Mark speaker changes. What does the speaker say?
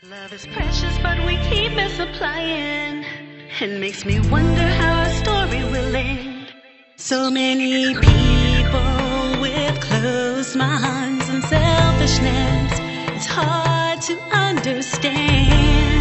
Speaker 1: Love is precious, but we keep misapplying. It makes me wonder how our story will end. So many people with closed minds and selfishness. It's hard to understand.